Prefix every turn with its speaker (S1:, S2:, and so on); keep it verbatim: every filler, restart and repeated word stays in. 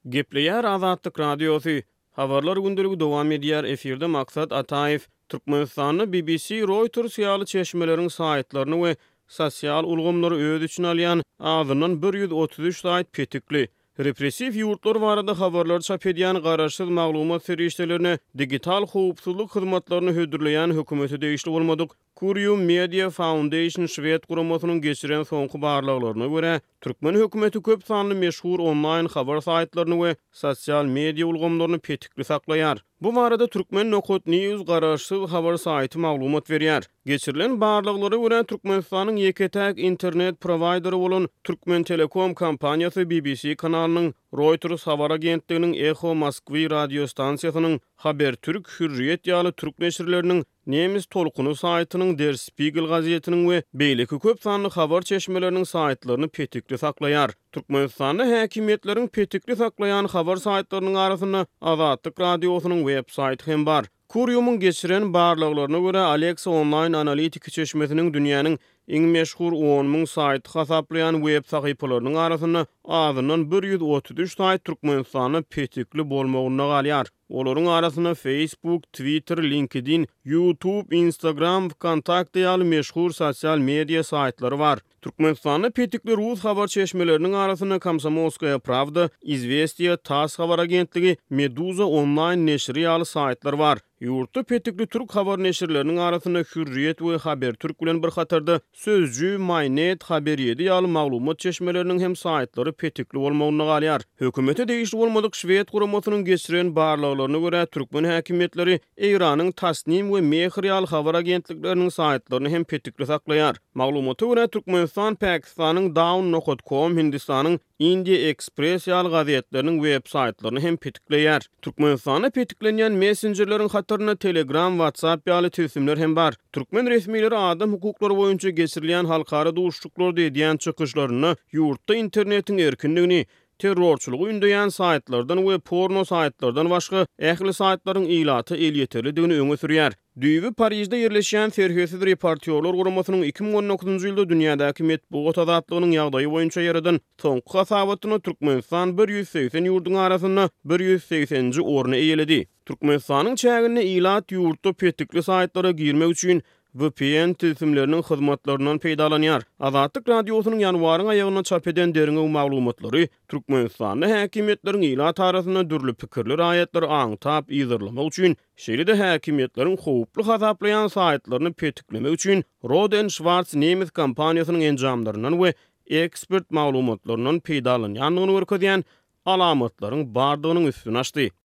S1: Gepleýär Azatlyk radiosu. Habarlar gündeligi dowam edýär. Eferde maksat Ataev Türkmenistanyny B B C, Reuters ýaly çeşmeleriň saýtlaryny we sosial ulgamlary öz üçin alýan azynyň bir ýüz otuz üç saýt petikli. Repressiv ýurtlar barada habarlar çap edýän garaşsyz maglumat serişdelerini digital howpsuzlyk hyzmatlaryny hödürleýän hökümeti değişli bolmadyk. Kurium Media Foundation Şwed guramasynyň geçiren soňky barlaklaryna görä, Türkmen hökümeti köp sanly meşhur online habar saýtlaryny we sosial media ulgamlaryny petikli saklaýar. Bu barada Türkmen Nokot News garaşsyz habar saýty maglumat berýär. Geçirilen barlaklary görä Türkmenistanyň ýeketäk internet providery bolan Türkmen Telekom kompaniýasy B B C kanalynyň Reuters habar agentliginiň Echo Moskwy radio stansiýasynyň Habertürk Hürriyet ýaly türk neşirleriniň Nemis tolkuny saýtynyň Der Spiegel gazetiniň we beýleki köp sanly habar çeşmeleriniň saýtlaryny petikli saklaýar. Türkmenistanyň häkimetleriň petikli saklaýan habar saýtlarynyň arasynda Azatlyk radiosynyň web saýty hem bar. Kurium'un geçiren barlaklaryna görä Alexa Online Analitik çeşmesiniň dünýäniň iň meşhur on müň saýty hasaplayan web sahypalarynyň arasynda azynyň bir ýüz otuz üç saýt Türkmenistanyny petikli bolmagyna galýar. Olaryň arasynda Facebook, Twitter, LinkedIn, YouTube, Instagram, Kontakt ýaly meşhur sosial media saýtlary bar. Türkmenistanyny petikli rus habar çeşmeleriniň arasynda Komsomolskaya Pravda, Izvestiya, TASS habar agentligi, Meduza online neşri ýaly saýtlar bar. Ýurtda petikli türk habar neşirleriniň arasynda Hürriyet we Habertürk bilen bir hatarda Sözcü, Mynet, Haber yedi ýaly maglumat çeşmeleriniň hem saýtlary petikli bolmagyna galýar. Hökümete değişli bolmadyk Şwed guramasynyň geçiren barlaklaryna görä Türkmen häkimetleri Eýranyň Tasnim we Mehr ýaly habar agentlikleriniň saýtlaryny hem petikli saklaýar. Maglumata görä Türkmenistan, Pakistanyň Dawn nokta com, Hindistanyň India Express ýaly gazetleriň web saýtlaryny hem petikleýär. Türkmenistana petiklenýän messengerleriň hatarına Telegram, WhatsApp ýaly tüýsümler hem bar. Türkmen resmileri adam hukuklary boýunça geçirilýän halkara duşuşluklar diýen çykyşlaryny ýurtda internetiň erkinligini, terrorçulugy ündäýän saýtlardan we porno saýtlardan başga ähli saýtlaryň ilaty el ýeterlidigini öňe sürýär. Düýbi Parisde ýerleşýän Serhesiz reportýorlar guramasynyň iki ming on dokuzunçy ýylda dünýädäki metbuat azatlygynyň ýagdaýy boýunça ýaradan soňky hasabatyny Türkmenistan bir ýüz seksen ýurduň arasynda bir ýüz seksenji orny eýledi. Türkmenistanyň çägine ilat ýurtda petikli saýtlara girmek üçin V P N tüýsümleriniň hyzmatlaryndan peýdalanýar. Azatlyk radiosynyň ýanwaryň aýagyna çap eden deriňe maglumatlary Türkmenistanyň häkimetleriň ilat arasynda dürli pikirler aýatlar aňtap ýygyrlamak üçin, şeýle-de häkimetleriň howply hasaplayan saýtlaryny petiklemek üçin Roden Schwarz Nemis kompaniýasynyň enjamlaryndan we ekspert maglumatlarynyň peýdalanýanlygyny görkezýän alamatlaryň bardygynyň üstüne açdy.